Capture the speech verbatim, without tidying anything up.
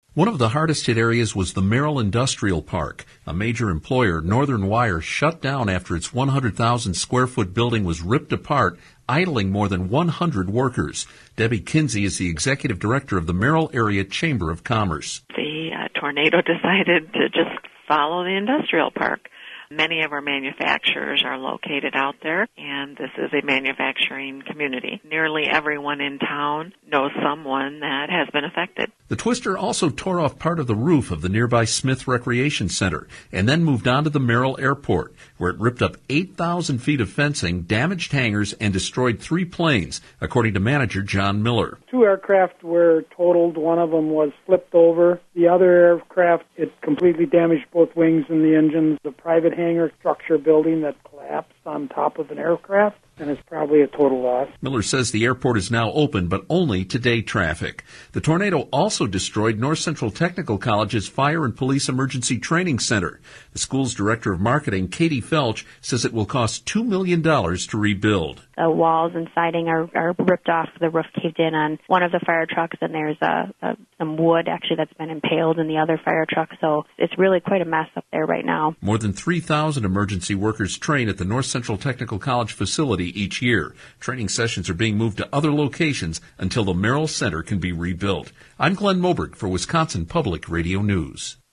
One of the hardest hit areas was the Merrill Industrial Park. A major employer, Northern Wire, shut down after its one hundred thousand square foot building was ripped apart, idling more than one hundred workers. Debbie Kinsey is the executive director of the Merrill Area Chamber of Commerce. The uh, tornado decided to just follow the industrial park. Many of our manufacturers are located out there, and this is a manufacturing community. Nearly everyone in town knows someone that has been affected. The twister also tore off part of the roof of the nearby Smith Recreation Center and then moved on to the Merrill Airport, where it ripped up eight thousand feet of fencing, damaged hangars, and destroyed three planes, according to manager John Miller. Two aircraft were totaled. One of them was flipped over. The other aircraft, it completely damaged both wings and the engines. The private hangar structure building that collapsed on top of an aircraft, and it's probably a total loss. Miller says the airport is now open, but only to day traffic. The tornado also destroyed North Central Technical College's Fire and Police Emergency Training Center. The school's director of marketing, Katie Felch, says it will cost two million dollars to rebuild. The walls and siding are, are ripped off. The roof caved in on one of the fire trucks, and there's a, a, some wood actually that's been impaled in the other fire truck. So it's really quite a mess up there right now. More than three thousand emergency workers train at the North Central Technical College facility each year. Training sessions are being moved to other locations until the Merrill Center can be rebuilt. I'm Glenn Moberg for Wisconsin Public Radio News.